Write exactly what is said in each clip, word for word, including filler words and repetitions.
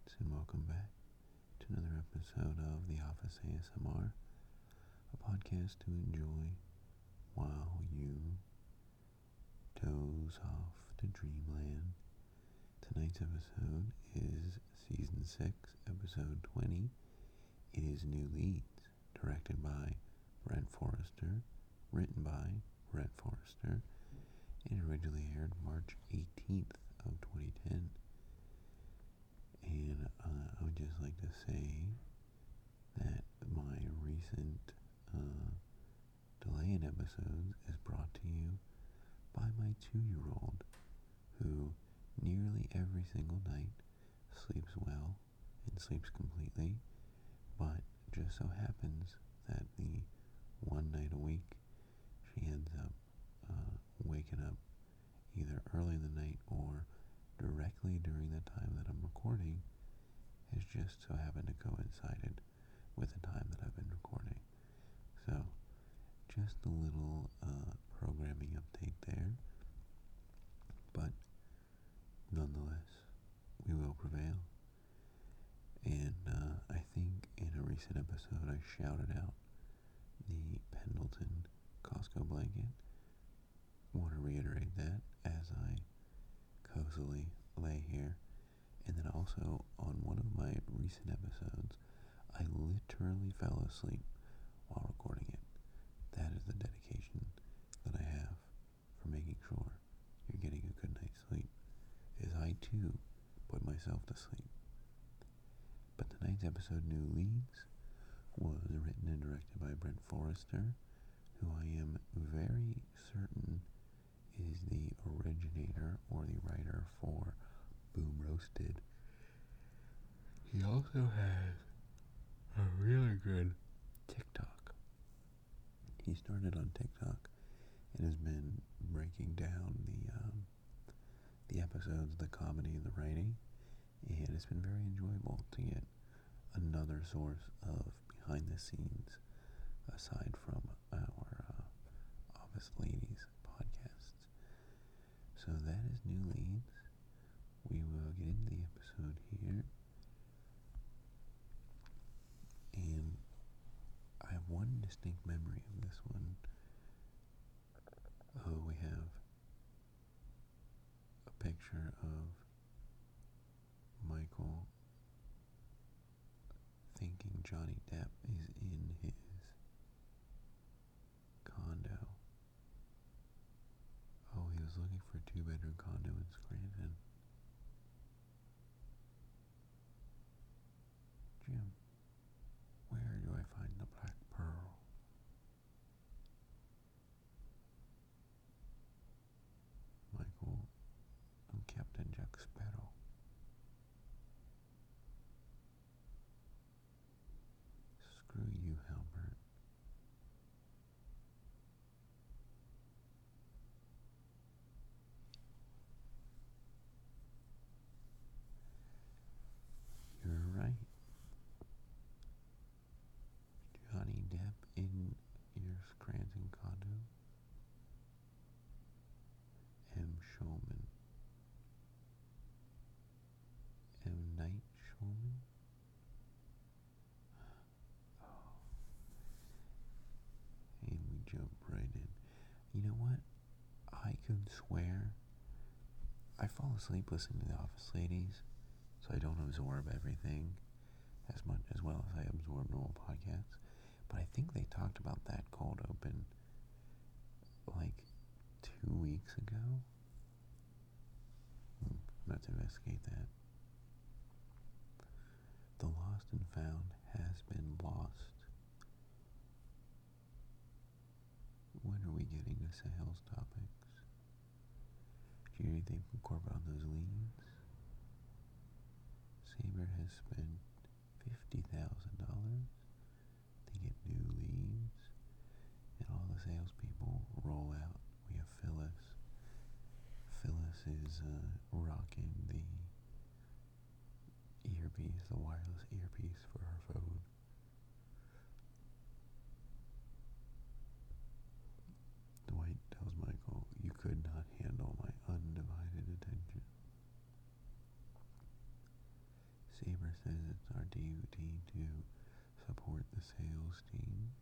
friends, and welcome back to another episode of The Office A S M R, a podcast to enjoy while you doze off to dreamland. Tonight's episode is Season six, Episode twenty. It is New Leads, directed by Brent Forrester, written by Brent Forrester, and originally aired March eighteenth of twenty ten. And uh, I would just like to say that my recent uh, delay in episodes is brought to you by my two-year-old, who nearly every single night sleeps well and sleeps completely, but just so happens that the one night a week she ends up uh, waking up either early in the night or directly during the time that I'm recording has just so happened to coincided with the time that I've been recording. So, just a little uh, programming update there, but nonetheless, we will prevail. And uh, I think in a recent episode I shouted out the Pendleton Costco blanket. Want to reiterate that as I cozily lay here. And then also on one of my recent episodes, I literally fell asleep while recording it. That is the dedication that I have for making sure you're getting a good night's sleep, is I too put myself to sleep. But tonight's episode, New Leads, was written and directed by Brent Forrester, who I am very certain is the originator or the writer for Boom Roasted. He also has a really good TikTok. He started on TikTok and has been breaking down the um, the episodes, the comedy, the writing, and it's been very enjoyable to get another source of behind the scenes aside from our uh, Office Ladies podcasts. So that is New Leads. We will get into the episode here. And I have one distinct memory of this one. Oh, we have a picture of Michael thinking Johnny Depp is in his condo. Oh, he was looking for a two-bedroom condo in Scranton. Jim, where do I find the Black Pearl? Michael, I'm Captain Jack Sparrow. Screw you, Halbert. You're right. Johnny Depp in your Scranton condo. M. Shulman. M. Night Shulman? Oh. And we jump right in. You know what? I could swear I fall asleep listening to The Office Ladies, so I don't absorb everything as much as well as I absorb normal podcasts. But I think they talked about that cold open like two weeks ago. Hmm, I'm about to investigate that. The Lost and Found has been lost. When are we getting to sales topics? Do you hear anything from corporate on those leads? Sabre has spent fifty thousand dollars to get new leads, and all the salespeople roll out. We have Phyllis. Phyllis is uh, rocking the earpiece, the wireless earpiece for her phone. Dwight tells Michael, "You could not handle my undivided attention." Saber says it's our duty to support the sales team.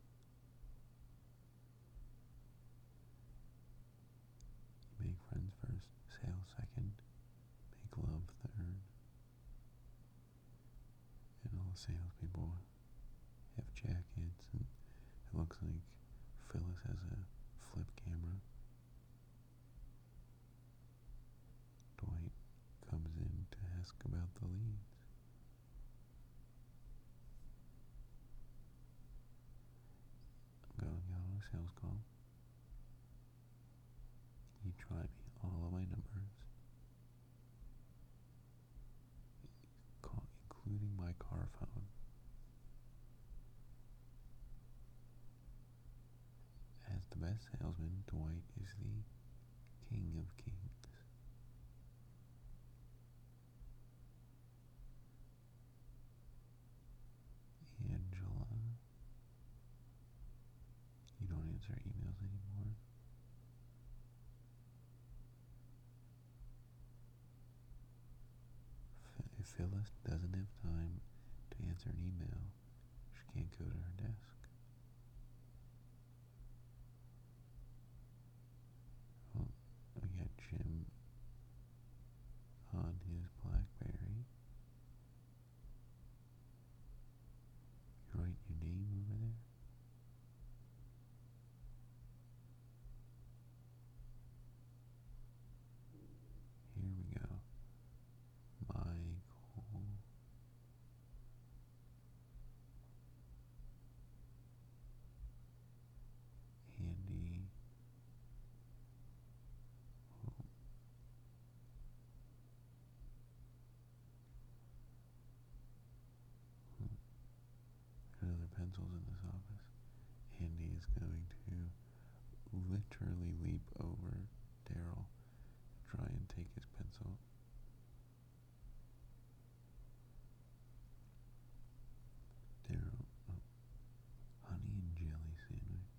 You make friends first, sales second, make love third. And all the salespeople have jackets, and it looks like Phyllis has a flip camera. Dwight comes in to ask about the leads. I'm going out on a sales call. You try me, all of my numbers, call, including my car phone. As the best salesman, Dwight is the king of kings. Angela, you don't answer emails anymore. If Phyllis doesn't have time to answer an email, she can't go to her desk. Well, we got Jim on his BlackBerry. You write your name over there? Here we go. Michael. Andy. Oh. Hmm. There are other pencils in this office. Andy is going to literally leap over Daryl and try and take his pencil. Daryl, oh, honey and jelly sandwich.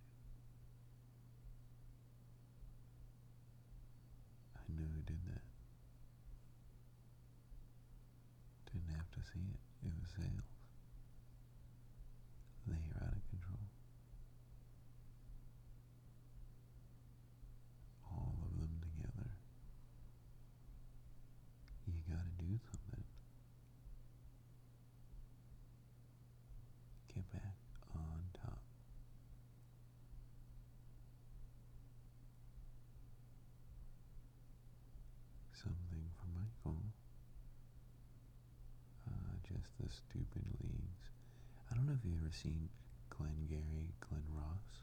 I know who did that. Didn't have to see it. It was sales. They are out of control. All of them together. You gotta do something. Get back on top. Something for Michael. Uh, just the stupid leads. I don't know if you've ever seen Glenn Gary, Glenn Ross,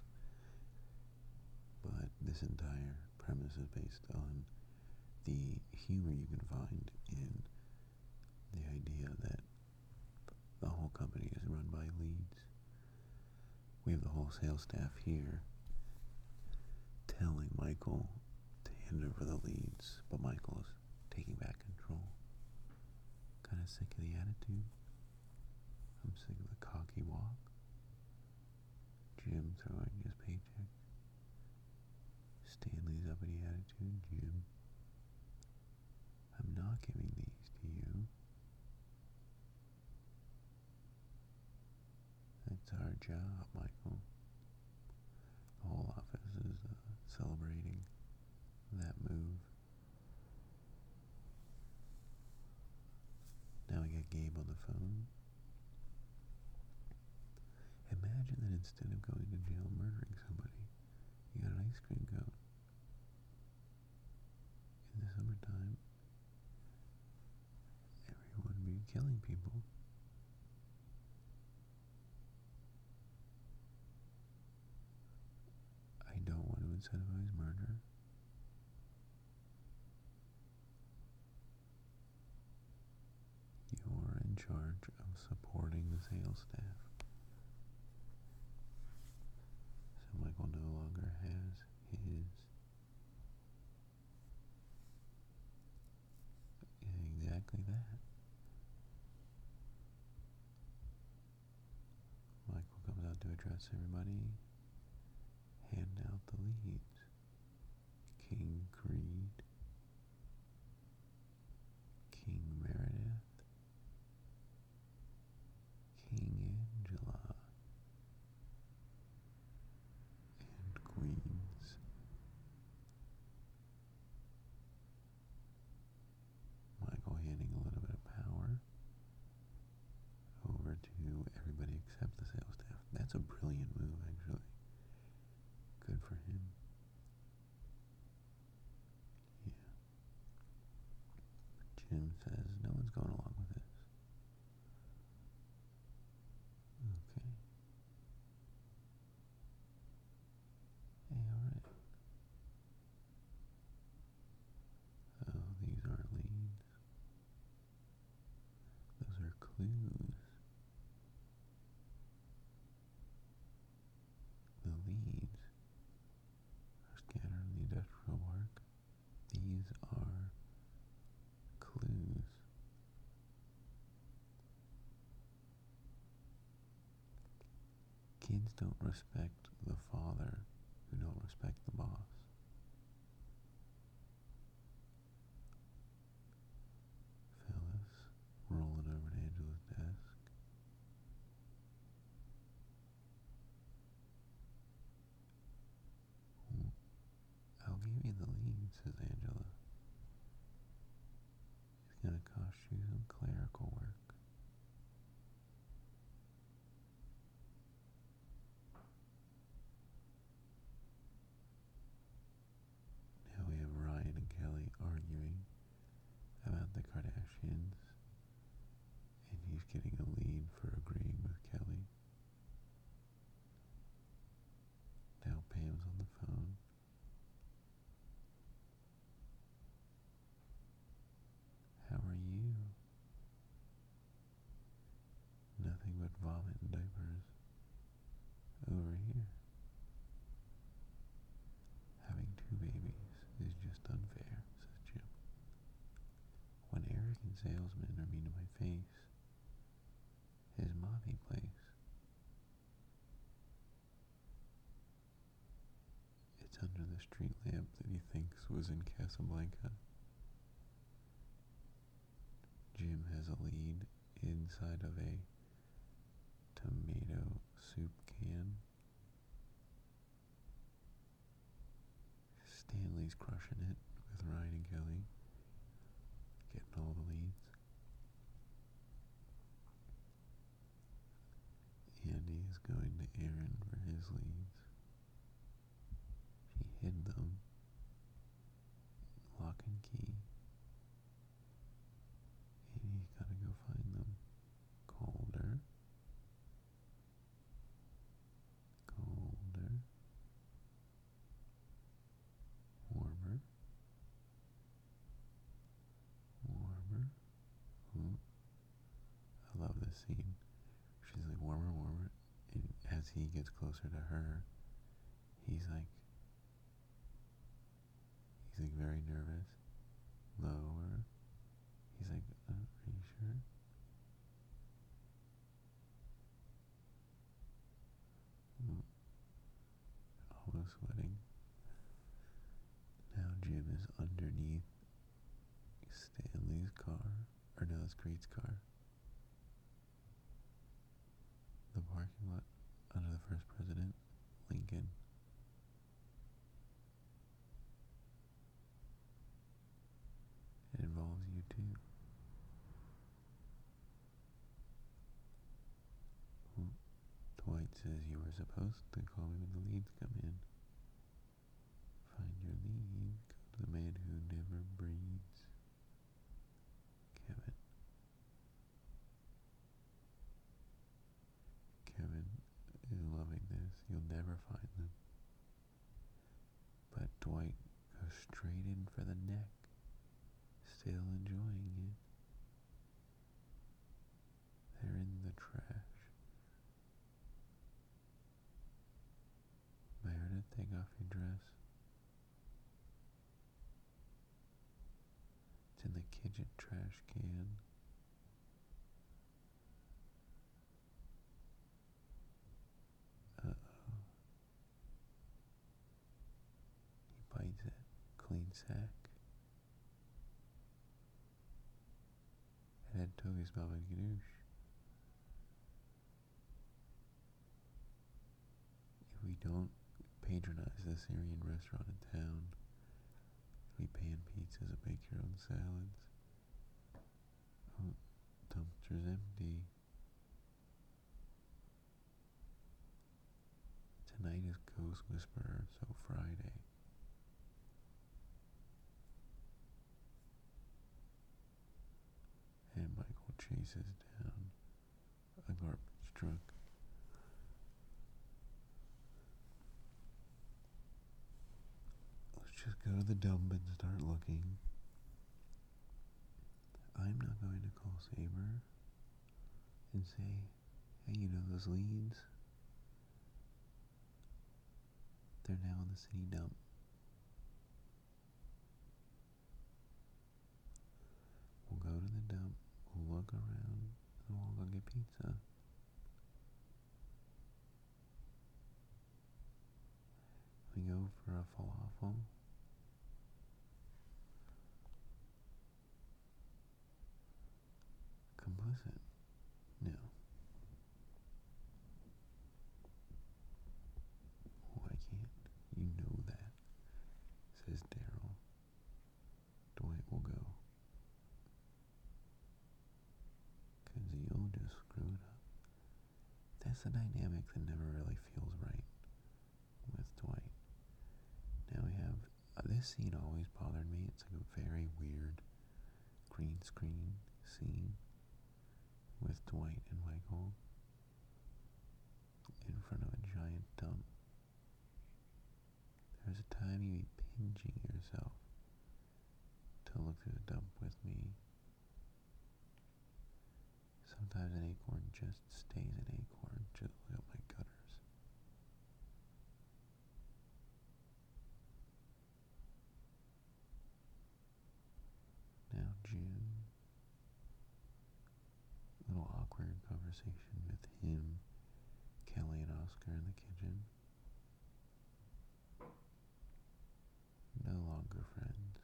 but this entire premise is based on the humor you can find in the idea that the whole company is run by leads. We have the whole sales staff here telling Michael to hand over the leads, but Michael is taking back control. Kind of sick of the attitude. I'm sick of the cocky walk. Jim throwing his paycheck. Stanley's uppity attitude. Jim, I'm not giving these to you. That's our job, Michael. The whole office is uh, celebrating that move. Now we got Gabe on the phone. Imagine that instead of going to jail murdering somebody, you got an ice cream cone. In the summertime, everyone would be killing people. I don't want to incentivize murder. You're in charge of supporting the sales staff. So Michael no longer has his exactly that. Michael comes out to address everybody, hand out the leads. King Creed, King Meredith, Jim says, no one's going along with this. Okay. Hey, alright. Oh, these aren't leads. Those are clues. The leads are scattered in the industrial work. These are clues. Kids don't respect the father who don't respect the boss. Phyllis rolling over to Angela's desk. I'll give you the lead, says Angela. It's gonna cost you some clerical work. Now we have Ryan and Kelly arguing about the Kardashians, and he's getting a lead for agreeing with Kelly. Now Pam's on the phone. How are you? Nothing but vomit and diapers over here. Having two babies is just unfair, says Jim. When arrogant salesmen are mean to my face, his mommy place. It's under the street lamp that he thinks was in Casablanca. Jim has a lead inside of a tomato soup can. Stanley's crushing it with Ryan and Kelly, getting all the leads. Andy is going to Aaron for his leads. She hid them. Lock and key. And he's got to go find them. Colder. Colder. Warmer. Warmer. Ooh. I love this scene. She's like, warmer, warmer. And as he gets closer to her, he's like, he's like very nervous. Lower. He's like, uh, are you sure? Mm. Almost sweating. Now Jim is underneath Stanley's car. Or no, it's Creed's car. The parking lot under the first president, Lincoln. It involves you too. Well, Dwight says you were supposed to call me when the leads come in. Find your lead, go to the man who never breathes. Kevin. Kevin is loving this. You'll never find them. But Dwight goes straight in for the neck, still enjoying it. They're in the trash. Meredith, take off your dress. It's in the kitchen trash can. Uh-oh. He bites it. Clean sack. It had Toby's Baba Ganoush. If we don't patronize this Syrian restaurant in town, we pan pizzas and make your own salads. Oh, dumpster's empty. Tonight is Ghost Whisperer, so Friday. chases down a garbage truck. Let's just go to the dump and start looking. I'm not going to call Saber and say, hey, you know those leads? They're now in the city dump. We'll go to the dump, we'll look around, and we'll go get pizza. We go for a falafel. Complicit? No. Why can't you know that? Says Daryl. Dwight will go. Cause you'll just screw it up. That's the dynamic that never really feels right with Dwight. Now we have, uh, this scene always bothered me. It's like a very weird green screen scene with Dwight and Michael in front of a giant dump. There's a time you be pinching yourself to look through the dump with me. Sometimes an acorn just stays an acorn. Just look at my gutters. Now June. Little awkward conversation with him, Kelly, and Oscar in the kitchen. No longer friends.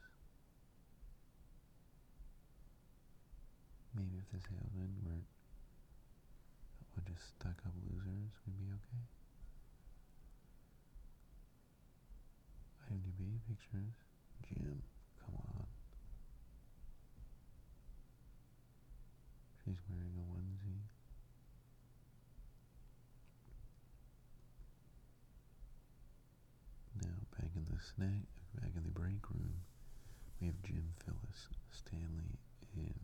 Maybe if the salesmen weren't a bunch of stuck-up losers, we'd be okay. IMDb pictures. Jim, come on. She's wearing a onesie. Now back in the snack, back in the break room, we have Jim, Phyllis, Stanley, and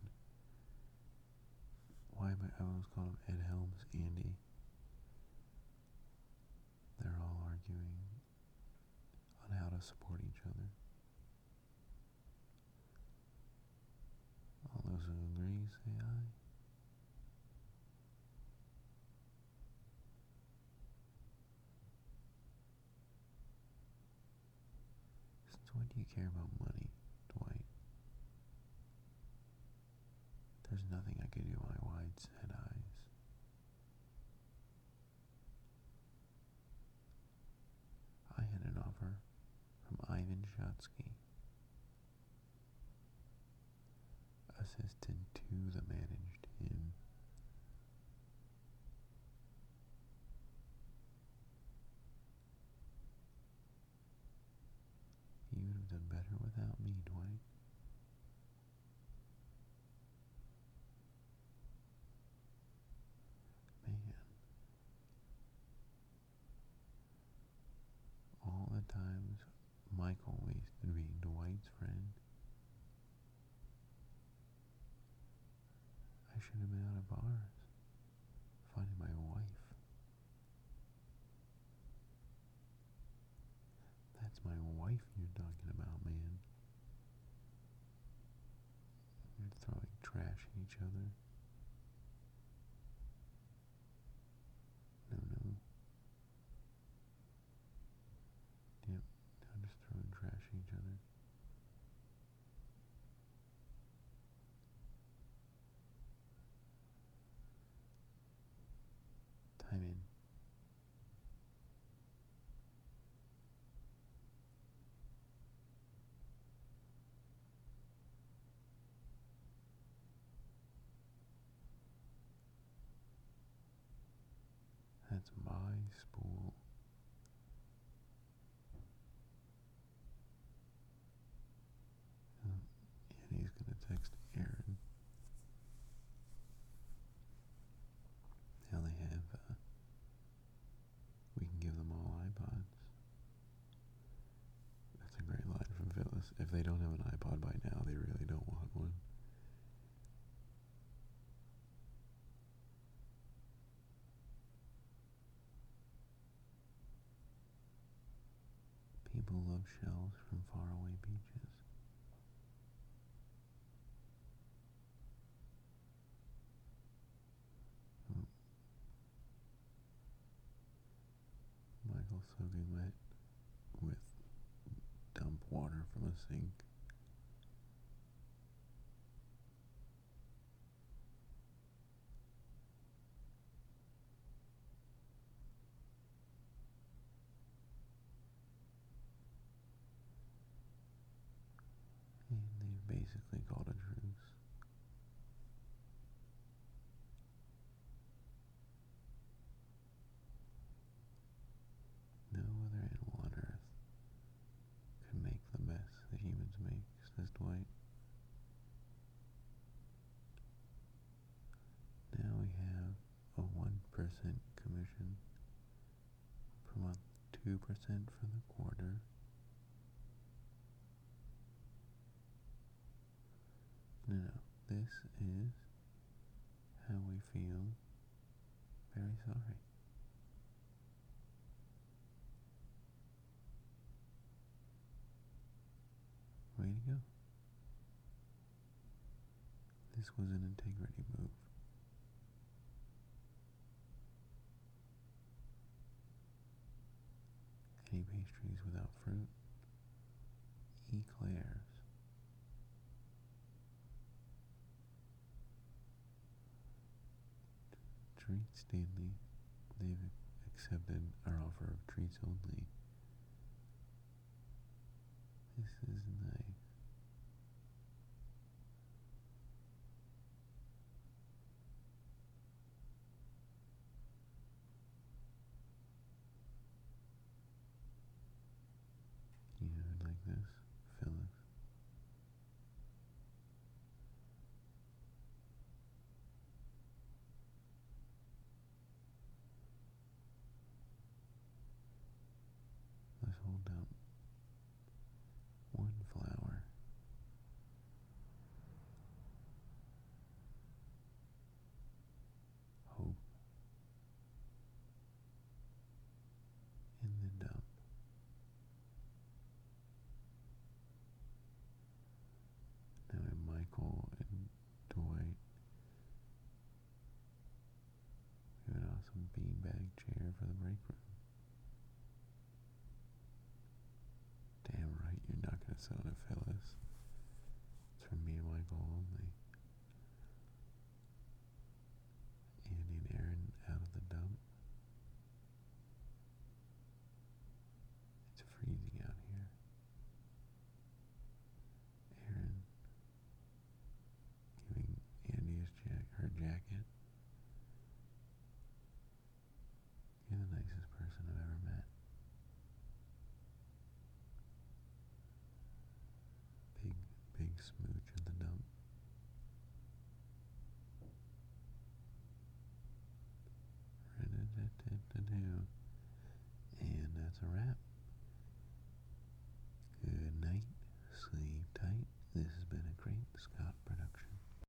why am I, I always call him Ed Helms, Andy. They're all arguing on how to support each other. All those who agree say aye. So what do you care about money, Dwight? There's nothing I could do with my wide-set eyes. I had an offer from Ivan Shotsky, assistant to the managed him. You would have done better without me, Dwight. Man. All the times Michael wasted being Dwight's friend. I should have been out of bars, finding my wife. That's my wife you're talking about, man. You're throwing trash at each other. No, no. Yep, now just throwing trash at each other. Time in. full of shells from faraway beaches. Oh, Michael soaking wet with dump water from a sink. And they basically called a truce. No other animal on Earth could make the mess that humans make, says Dwight. Now we have a one percent commission per month, two percent for the quarter. No, no, this is how we feel. Very sorry. Way to go. This was an integrity move. Any pastries without fruit? Eclairs. Treat Stanley. They've accepted our offer of treats only. This is nice. You would like this, Phyllis? Let's hold up one flower. Hope in the dump. Now we have Michael and Dwight. We have an awesome beanbag chair for the break room. Damn right, you're not gonna sell it, Phyllis. It's for me and Michael only.